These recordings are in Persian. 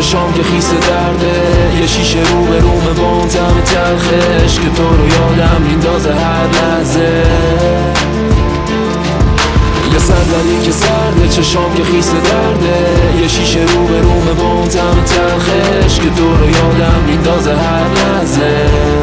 چشام که خیس درده، یه شیشه رو به رومه با اون طعم تلخش که تو رو یادم میندازه هر لحظه. یه صندلی که سرده، چشام که خیس درده، یه شیشه رو به رومه با اون طعم تلخش که تو رو یادم میندازه هر لحظه.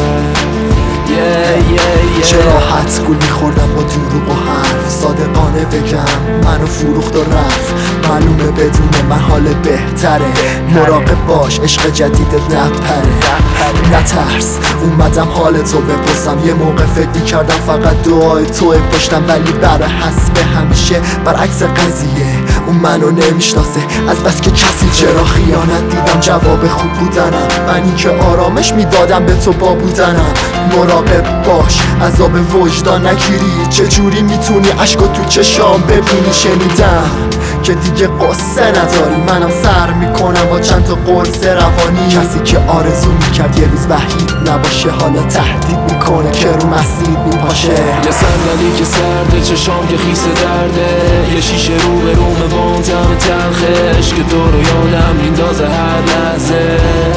چه راحت گول میخوردم با دروغ و حرف، صادقانه بگم منو فروخت و رفت. معلومه بدون من حال بهتره، مراقب باش عشق جدیدت نپره. نترس اومدم حال تو بپرسم، یه موقع فکر میکردم فقط دعای توی پشتم، ولی بر حسب همیشه برعکس قضیه اون منو نمیشناسه. از بس که کسی چرا خیانت دیدم جواب خوب بودنم، منی که آرامش میدادم به تو با بودنم. مراقب باش عذاب وجدان نگیری، چجوری میتونی عشقو تو چشام ببینی. شنیدم که دیگه قصه نداری، منم سر میکنم با چند تا قرص روانی. کسی که آرزو میکرد یه روز وحید نباشه، حالا تهدید میکنه که رو مسیر میپاشه. یه صندلی که سرده، چشام که خیس درده، یه شیشه رو به رومه با اون طعم تلخش که تو رو یادم میندازه هر لحظه.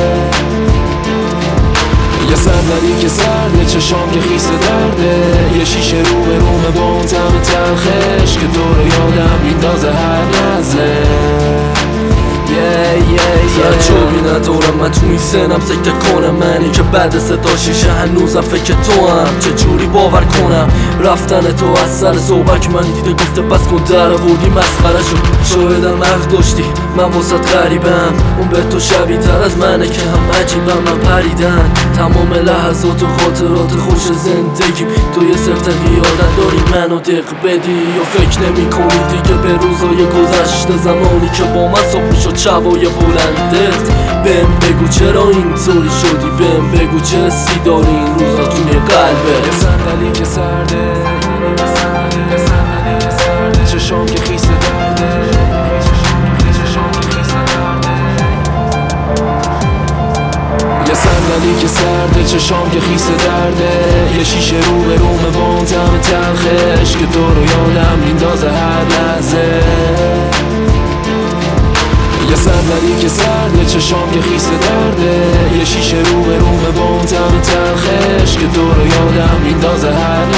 یه صندلی که سرده، چشام که خیس درده، یه شیشه رو به رومه با اون طعم تلخش که تو رو یادم میندازه هر لحظه. چوبی ندارم من تو این سنم سکته کنم، منی که بعد صدا شیشه هنوزم فکر تو هم. چجوری باور کنم رفتن تو از سر صحبت من دیده گفته بس کن در آوردی مسخره شد. شایدم حق داشتی من واسط غریبم، اون به تو شبیه تر از منه که هم عجیبم. من پریدن تمام لحظات و خاطرات خوش زندگیم، تو یه سفت قیادت داری منو دق بدی یا فکر نمی کنی دیگه به روزای گذشته، زمانی که با من صبح میشد شبای بلندت. بهم بگو چرا اینطوری شدی، بهم بگو چه حسی داری این روزا توی قلبت. یه صندلی که سرده، چشام که خیس درده، یه صندلی که سرده، چشام که خیس درده، یه شیشه رو به رومه با اون طعم تلخش که تو رو یادم میندازه هر لحظه. یه صندلی که سرده، چشام که خیس درده، یه شیشه رو به رومه با اون طعم تلخش که تو رو یادم میندازه هر